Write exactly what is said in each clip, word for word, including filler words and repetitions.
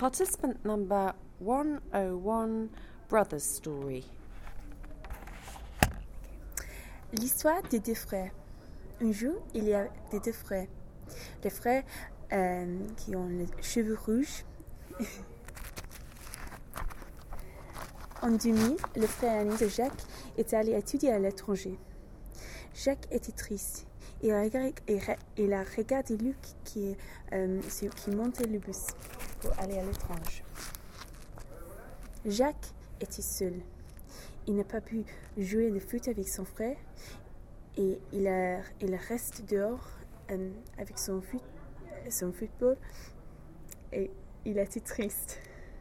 Participant number one oh one, Brothers Story. L'histoire des deux frères. Un jour, il y a des deux frères. Les frères euh, qui ont les cheveux rouges. En deux mille, le frère aîné de Jacques est allé étudier à l'étranger. Jacques était triste. Il a, il a regardé Luc qui, euh, qui montait le bus pour aller à l'étranger. Jacques était seul. Il n'a pas pu jouer le foot avec son frère et il, a, il reste dehors euh, avec son, foot, son football et il était triste.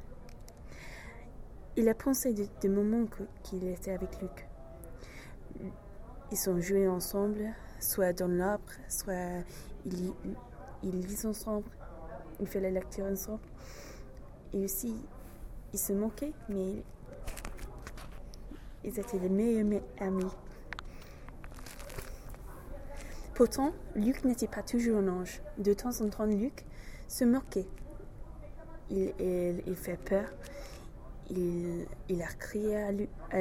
Il a pensé des de moments qu'il était avec Luc. Ils ont joué ensemble, soit dans l'arbre, soit ils, ils lisent ensemble, ils font la lecture ensemble. Et aussi, ils se moquaient, mais ils étaient les meilleurs amis. Pourtant, Luc n'était pas toujours un ange. De temps en temps, Luc se moquait. Il, il, il fait peur. Il, il a crié à, Luc, à,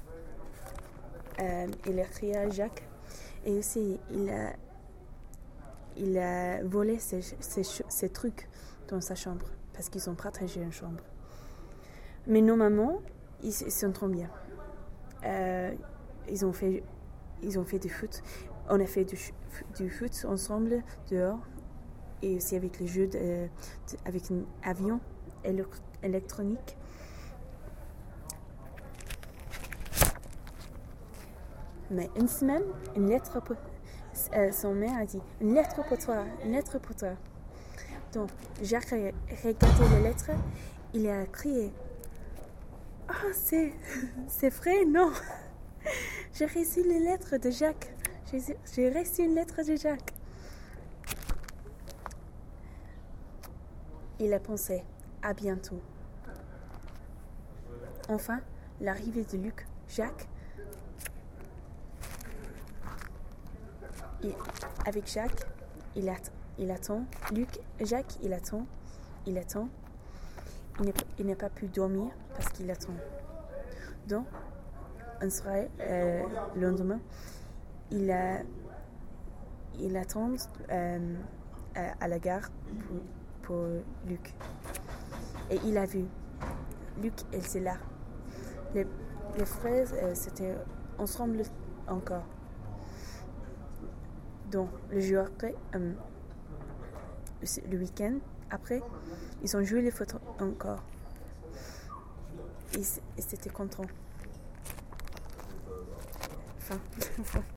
euh, il a crié à Jacques. Et aussi, il a, il a volé ses, ses, ses trucs dans sa chambre. Parce qu'ils ont partagé une chambre. Mais normalement, ils, ils s'entendent bien. Euh, ils ont fait, ils ont fait du foot. On a fait du, du foot ensemble dehors et aussi avec les jeux de, de, avec un avion électronique. Mais une semaine, une lettre pour, euh, son mère a dit une lettre pour toi, une lettre pour toi. Donc Jacques a regardé la lettre, il a crié. Ah, oh, c'est, c'est vrai, non. J'ai reçu les lettres de Jacques. J'ai, j'ai reçu une lettre de Jacques. Il a pensé, à bientôt. Enfin, l'arrivée de Luc, Jacques, il, avec Jacques, il, att, il attend. Luc, Jacques, il attend. Il attend. Il n'a, il n'a pas pu dormir parce qu'il attend. Donc, un soir, euh, le lendemain, il, a, il attend euh, à, à la gare pour, pour Luc. Et il a vu. Luc, elle c'est là. Les, les frères, euh, c'était ensemble encore. Donc, le jour après, euh, le, le week-end, après, ils ont joué les photos encore. Ils, ils étaient contents. Fin.